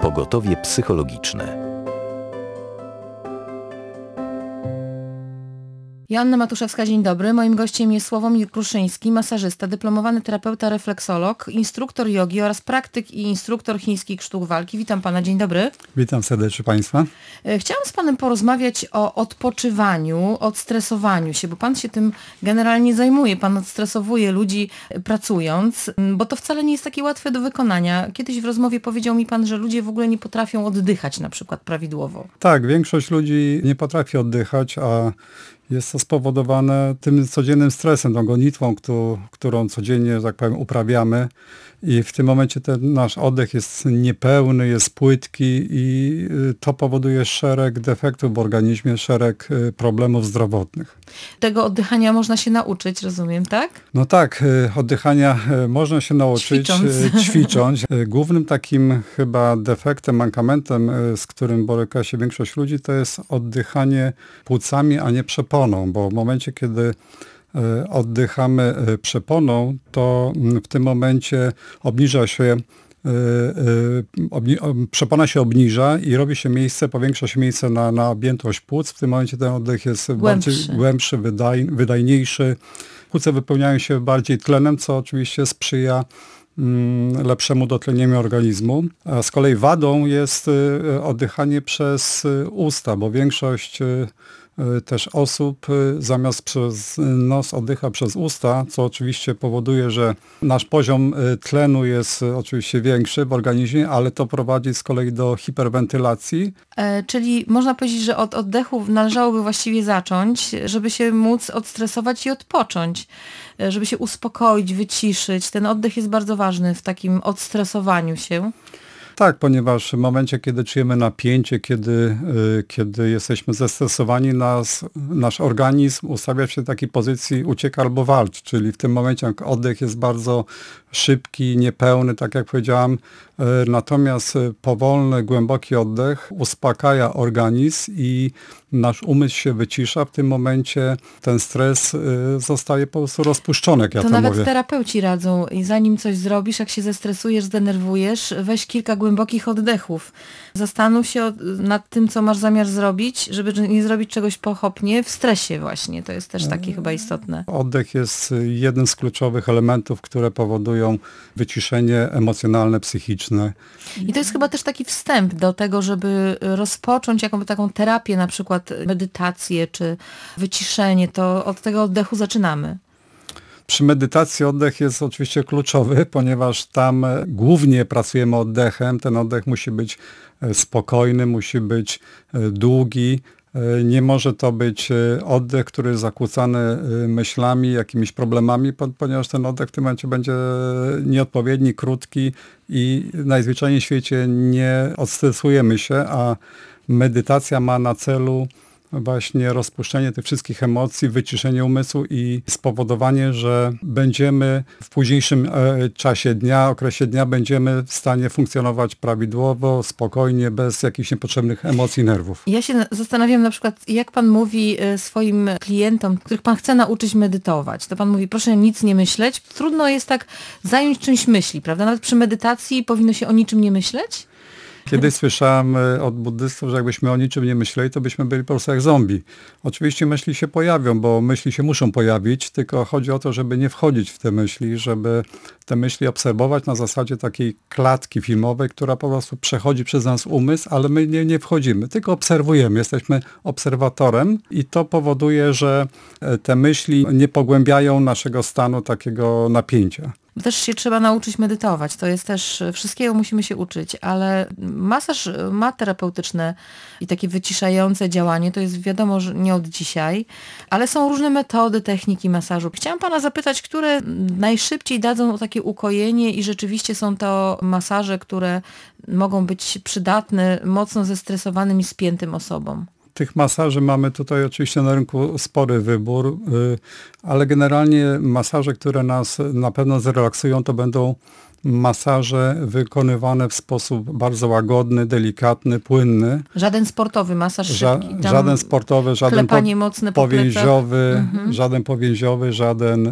Pogotowie psychologiczne. Joanna Matuszewska, dzień dobry. Moim gościem jest Sławomir Kruszyński, masażysta, dyplomowany terapeuta refleksolog, instruktor jogi oraz praktyk i instruktor chińskich sztuk walki. Witam pana, dzień dobry. Witam serdecznie państwa. Chciałam z panem porozmawiać o odpoczywaniu, odstresowaniu się, bo pan się tym generalnie zajmuje. Pan odstresowuje ludzi pracując, bo to wcale nie jest takie łatwe do wykonania. Kiedyś w rozmowie powiedział mi pan, że ludzie w ogóle nie potrafią oddychać na przykład prawidłowo. Tak, większość ludzi nie potrafi oddychać, a jest to spowodowane tym codziennym stresem, tą gonitwą, którą codziennie, że tak powiem, uprawiamy. I w tym momencie ten nasz oddech jest niepełny, jest płytki i to powoduje szereg defektów w organizmie, szereg problemów zdrowotnych. Tego oddychania można się nauczyć, rozumiem, tak? No tak, oddychania można się nauczyć ćwicząc. Głównym takim chyba defektem, mankamentem, z którym boryka się większość ludzi, to jest oddychanie płucami, a nie przeponą, bo w momencie, kiedy oddychamy przeponą, to w tym momencie obniża się, przepona się obniża i robi się miejsce, powiększa się miejsce na objętość płuc. W tym momencie ten oddech jest bardziej głębszy, wydajniejszy. Płuce wypełniają się bardziej tlenem, co oczywiście sprzyja lepszemu dotlenieniu organizmu. A z kolei wadą jest oddychanie przez usta, bo większość też osób zamiast przez nos oddycha przez usta, co oczywiście powoduje, że nasz poziom tlenu jest oczywiście większy w organizmie, ale to prowadzi z kolei do hiperwentylacji. Czyli można powiedzieć, że od oddechu należałoby właściwie zacząć, żeby się móc odstresować i odpocząć, żeby się uspokoić, wyciszyć. Ten oddech jest bardzo ważny w takim odstresowaniu się. Tak, ponieważ w momencie, kiedy czujemy napięcie, kiedy jesteśmy zestresowani, nasz organizm ustawia się w takiej pozycji ucieka albo walcz, czyli w tym momencie jak oddech jest bardzo szybki, niepełny, tak jak powiedziałam, natomiast powolny, głęboki oddech uspokaja organizm i nasz umysł się wycisza. W tym momencie ten stres zostaje po prostu rozpuszczony, jak ja to nawet mówię. Terapeuci radzą i zanim coś zrobisz, jak się zestresujesz, zdenerwujesz, weź kilka głębokich oddechów. Zastanów się nad tym, co masz zamiar zrobić, żeby nie zrobić czegoś pochopnie w stresie właśnie. To jest też takie chyba istotne. Oddech jest jednym z kluczowych elementów, które powodują wyciszenie emocjonalne, psychiczne. I to jest chyba też taki wstęp do tego, żeby rozpocząć jakąś taką terapię, na przykład medytację czy wyciszenie, to od tego oddechu zaczynamy. Przy medytacji oddech jest oczywiście kluczowy, ponieważ tam głównie pracujemy oddechem. Ten oddech musi być spokojny, musi być długi. Nie może to być oddech, który jest zakłócany myślami, jakimiś problemami, ponieważ ten oddech w tym momencie będzie nieodpowiedni, krótki i najzwyczajniej w świecie nie odstresujemy się, a medytacja ma na celu właśnie rozpuszczenie tych wszystkich emocji, wyciszenie umysłu i spowodowanie, że będziemy w późniejszym czasie dnia, okresie dnia będziemy w stanie funkcjonować prawidłowo, spokojnie, bez jakichś niepotrzebnych emocji, nerwów. Ja się zastanawiam na przykład, jak pan mówi swoim klientom, których pan chce nauczyć medytować. To pan mówi, proszę nic nie myśleć. Trudno jest tak zająć czymś myśli, prawda? Nawet przy medytacji powinno się o niczym nie myśleć? Kiedyś słyszałem od buddystów, że jakbyśmy o niczym nie myśleli, to byśmy byli po prostu jak zombie. Oczywiście myśli się pojawią, bo myśli się muszą pojawić, tylko chodzi o to, żeby nie wchodzić w te myśli, żeby te myśli obserwować na zasadzie takiej klatki filmowej, która po prostu przechodzi przez nas umysł, ale my nie wchodzimy, tylko obserwujemy, jesteśmy obserwatorem i to powoduje, że te myśli nie pogłębiają naszego stanu takiego napięcia. Też się trzeba nauczyć medytować, to jest też, wszystkiego musimy się uczyć, ale masaż ma terapeutyczne i takie wyciszające działanie, to jest wiadomo, że nie od dzisiaj, ale są różne metody, techniki masażu. Chciałam pana zapytać, które najszybciej dadzą takie ukojenie i rzeczywiście są to masaże, które mogą być przydatne mocno zestresowanym i spiętym osobom. Tych masaży mamy tutaj oczywiście na rynku spory wybór, ale generalnie masaże, które nas na pewno zrelaksują, to będą masaże wykonywane w sposób bardzo łagodny, delikatny, płynny. Żaden sportowy masaż szybki. Tam Żaden sportowy, żaden klepanie mocne po powięziowy, żaden powięziowy, żaden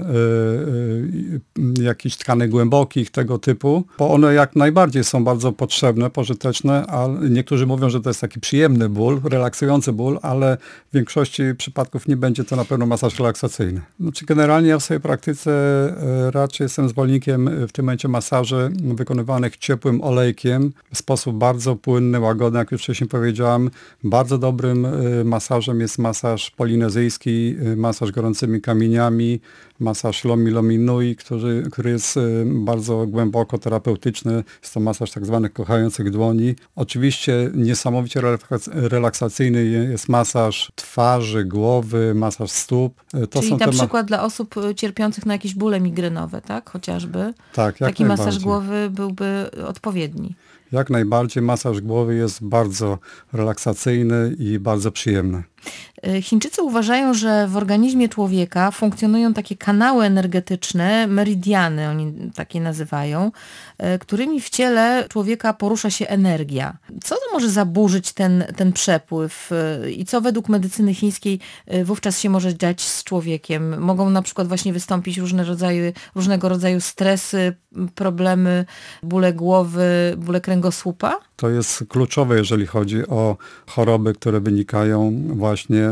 jakichś tkanek głębokich, tego typu, bo one jak najbardziej są bardzo potrzebne, pożyteczne, a niektórzy mówią, że to jest taki przyjemny ból, relaksujący ból, ale w większości przypadków nie będzie to na pewno masaż relaksacyjny. Znaczy generalnie ja w swojej praktyce raczej jestem zwolennikiem w tym momencie masaży wykonywanych ciepłym olejkiem w sposób bardzo płynny, łagodny, jak już wcześniej powiedziałem. Bardzo dobrym masażem jest masaż polinezyjski, masaż gorącymi kamieniami, masaż Lomi Lomi Nui, który jest bardzo głęboko terapeutyczny. Jest to masaż tak zwanych kochających dłoni. Oczywiście niesamowicie relaksacyjny jest masaż twarzy, głowy, masaż stóp. Czyli na przykład dla osób cierpiących na jakieś bóle migrenowe, tak? Chociażby. Tak, jak taki najbardziej. Masaż głowy byłby odpowiedni. Jak najbardziej masaż głowy jest bardzo relaksacyjny i bardzo przyjemny. Chińczycy uważają, że w organizmie człowieka funkcjonują takie kanały energetyczne, meridiany oni takie nazywają, którymi w ciele człowieka porusza się energia. Co to może zaburzyć ten przepływ i co według medycyny chińskiej wówczas się może dziać z człowiekiem? Mogą na przykład właśnie wystąpić różnego rodzaju stresy, problemy, bóle głowy, bóle kręgosłupa? To jest kluczowe, jeżeli chodzi o choroby, które wynikają właśnie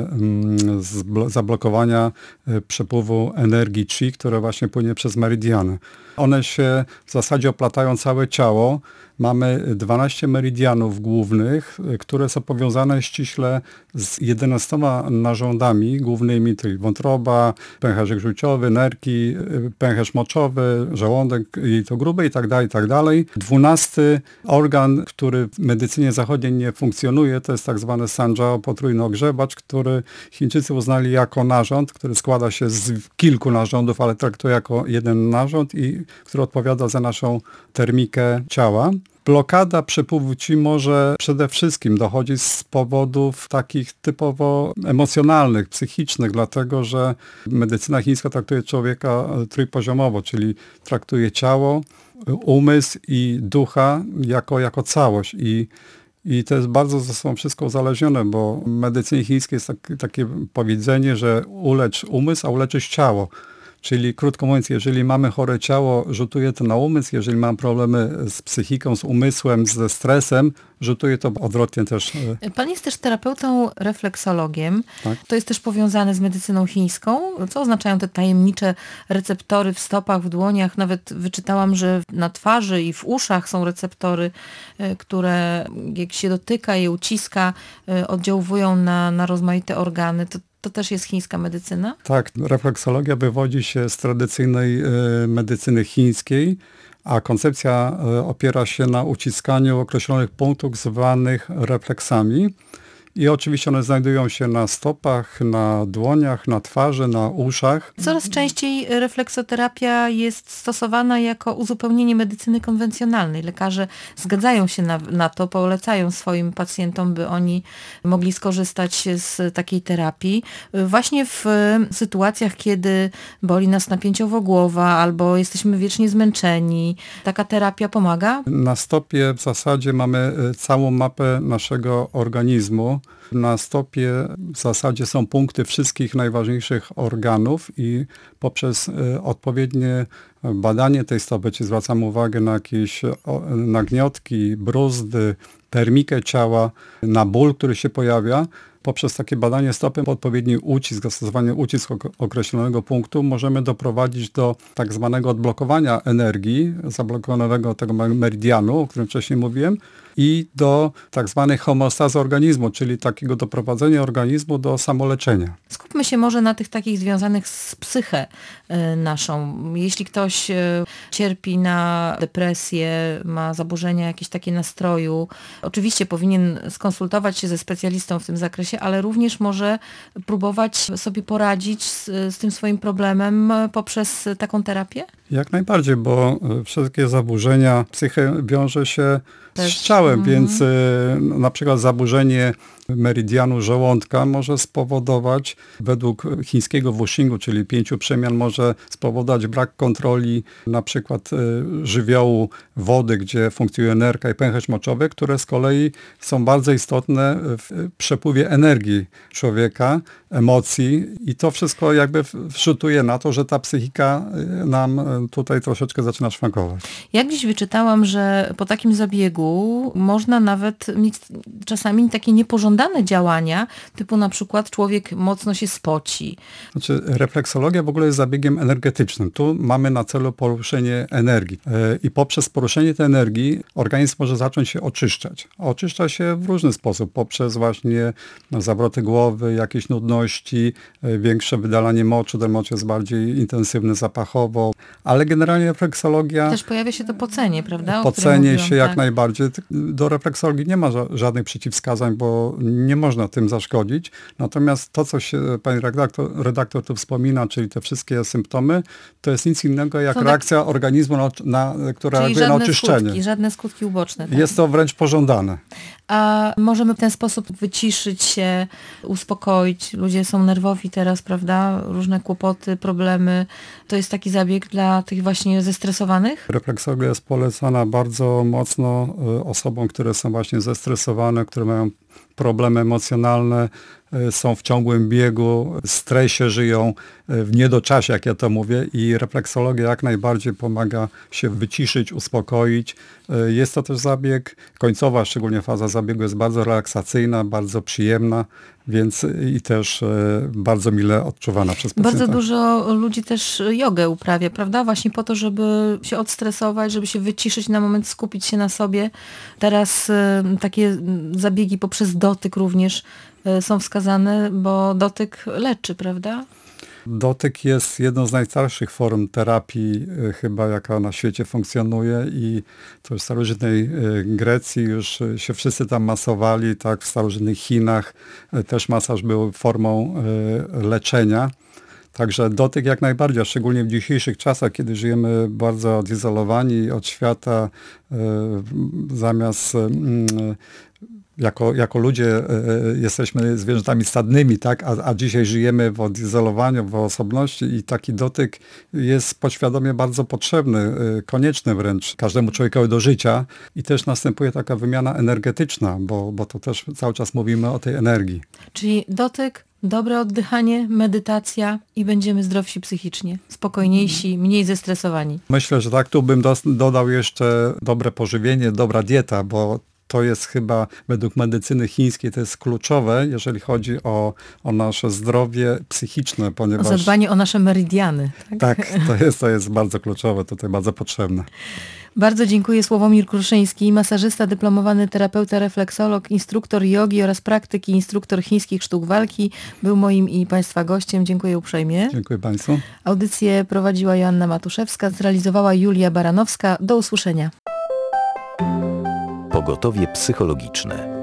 z zablokowania przepływu energii Qi, które właśnie płynie przez meridiany. One się w zasadzie oplatają całe ciało. Mamy 12 meridianów głównych, które są powiązane ściśle z 11 narządami głównymi, czyli wątroba, pęcherzyk żółciowy, nerki, pęcherz moczowy, żołądek jelitogruby i tak dalej. 12 organ, który w medycynie zachodniej nie funkcjonuje, to jest tak zwany Sanjiao, potrójny ogrzebacz, który Chińczycy uznali jako narząd, który składa się z kilku narządów, ale traktuje jako jeden narząd i który odpowiada za naszą termikę ciała. Blokada przepływu Qi może przede wszystkim dochodzić z powodów takich typowo emocjonalnych, psychicznych, dlatego że medycyna chińska traktuje człowieka trójpoziomowo, czyli traktuje ciało, umysł i ducha jako całość. I to jest bardzo ze sobą wszystko uzależnione, bo w medycynie chińskiej jest takie powiedzenie, że ulecz umysł, a uleczysz ciało. Czyli krótko mówiąc, jeżeli mamy chore ciało, rzutuje to na umysł, jeżeli mam problemy z psychiką, z umysłem, ze stresem, rzutuje to odwrotnie też. Pan jest też terapeutą refleksologiem. Tak. To jest też powiązane z medycyną chińską. Co oznaczają te tajemnicze receptory w stopach, w dłoniach? Nawet wyczytałam, że na twarzy i w uszach są receptory, które jak się dotyka je uciska, oddziałują na rozmaite organy. To też jest chińska medycyna? Tak, refleksologia wywodzi się z tradycyjnej medycyny chińskiej, a koncepcja opiera się na uciskaniu określonych punktów zwanych refleksami. I oczywiście one znajdują się na stopach, na dłoniach, na twarzy, na uszach. Coraz częściej refleksoterapia jest stosowana jako uzupełnienie medycyny konwencjonalnej. Lekarze zgadzają się na to, polecają swoim pacjentom, by oni mogli skorzystać z takiej terapii. Właśnie w sytuacjach, kiedy boli nas napięciowo głowa albo jesteśmy wiecznie zmęczeni, taka terapia pomaga? Na stopie w zasadzie mamy całą mapę naszego organizmu. Na stopie w zasadzie są punkty wszystkich najważniejszych organów i poprzez odpowiednie badanie tej stopy, czy zwracamy uwagę na jakieś nagniotki, bruzdy, termikę ciała, na ból, który się pojawia, poprzez takie badanie stopy, odpowiedni ucisk, zastosowanie ucisku określonego punktu możemy doprowadzić do tak zwanego odblokowania energii, zablokowanego tego meridianu, o którym wcześniej mówiłem, i do tak zwanej homeostazy organizmu, czyli takiego doprowadzenia organizmu do samoleczenia. Skupmy się może na tych takich związanych z psychę naszą. Jeśli ktoś cierpi na depresję, ma zaburzenia jakieś takie nastroju, oczywiście powinien skonsultować się ze specjalistą w tym zakresie, ale również może próbować sobie poradzić z tym swoim problemem poprzez taką terapię? Jak najbardziej, bo wszystkie zaburzenia psychy wiąże się Też. z ciałem, więc na przykład zaburzenie meridianu żołądka może spowodować, według chińskiego Wushingu, czyli 5 przemian, może spowodować brak kontroli na przykład żywiołu wody, gdzie funkcjonuje nerka i pęcherz moczowy, które z kolei są bardzo istotne w przepływie energii człowieka, emocji i to wszystko jakby wrzutuje na to, że ta psychika nam tutaj troszeczkę zaczyna szwankować. Ja gdzieś wyczytałam, że po takim zabiegu można nawet mieć czasami takie niepożądane działania, typu na przykład człowiek mocno się spoci. Znaczy, refleksologia w ogóle jest zabiegiem energetycznym. Tu mamy na celu poruszenie energii. I poprzez poruszenie tej energii organizm może zacząć się oczyszczać. Oczyszcza się w różny sposób, poprzez właśnie zawroty głowy, jakieś nudności, większe wydalanie moczu. Ten mocz jest bardziej intensywny zapachowo, ale generalnie refleksologia... Też pojawia się to pocenie, prawda? Pocenie się jak tak. najbardziej. Do refleksologii nie ma żadnych przeciwwskazań, bo nie można tym zaszkodzić. Natomiast to, co się pani redaktor tu wspomina, czyli te wszystkie symptomy, to jest nic innego jak reakcja organizmu, która czyli reaguje na oczyszczenie. Żadne skutki uboczne. Tak? Jest to wręcz pożądane. A możemy w ten sposób wyciszyć się, uspokoić. Ludzie są nerwowi teraz, prawda? Różne kłopoty, problemy. To jest taki zabieg dla tych właśnie zestresowanych? Refleksologia jest polecana bardzo mocno osobom, które są właśnie zestresowane, które mają problemy emocjonalne, są w ciągłym biegu, w stresie żyją, w niedoczasie, jak ja to mówię, i refleksologia jak najbardziej pomaga się wyciszyć, uspokoić. Jest to też zabieg, końcowa szczególnie faza zabiegu jest bardzo relaksacyjna, bardzo przyjemna, więc i też bardzo mile odczuwana przez pacjenta. Bardzo dużo ludzi też jogę uprawia, prawda? Właśnie po to, żeby się odstresować, żeby się wyciszyć na moment, skupić się na sobie. Teraz takie zabiegi poprzez dotyk również są wskazane, bo dotyk leczy, prawda? Dotyk jest jedną z najstarszych form terapii chyba, jaka na świecie funkcjonuje i to w starożytnej Grecji już się wszyscy tam masowali, tak, w starożytnych Chinach też masaż był formą leczenia. Także dotyk jak najbardziej, a szczególnie w dzisiejszych czasach, kiedy żyjemy bardzo odizolowani od świata, zamiast jako ludzie jesteśmy zwierzętami stadnymi, tak? A dzisiaj żyjemy w odizolowaniu, w osobności i taki dotyk jest podświadomie bardzo potrzebny, konieczny wręcz każdemu człowiekowi do życia i też następuje taka wymiana energetyczna, bo to też cały czas mówimy o tej energii. Czyli dotyk, dobre oddychanie, medytacja i będziemy zdrowsi psychicznie, spokojniejsi, mniej zestresowani. Myślę, że tak, tu bym dodał jeszcze dobre pożywienie, dobra dieta, bo to jest chyba według medycyny chińskiej to jest kluczowe, jeżeli chodzi o nasze zdrowie psychiczne, ponieważ... O zadbanie o nasze meridiany. Tak? Tak, to jest bardzo kluczowe, tutaj bardzo potrzebne. Bardzo dziękuję. Sławomir Kruszyński, masażysta, dyplomowany terapeuta, refleksolog, instruktor jogi oraz praktyk i instruktor chińskich sztuk walki. Był moim i Państwa gościem. Dziękuję uprzejmie. Dziękuję Państwu. Audycję prowadziła Joanna Matuszewska, zrealizowała Julia Baranowska. Do usłyszenia. Pogotowie psychologiczne.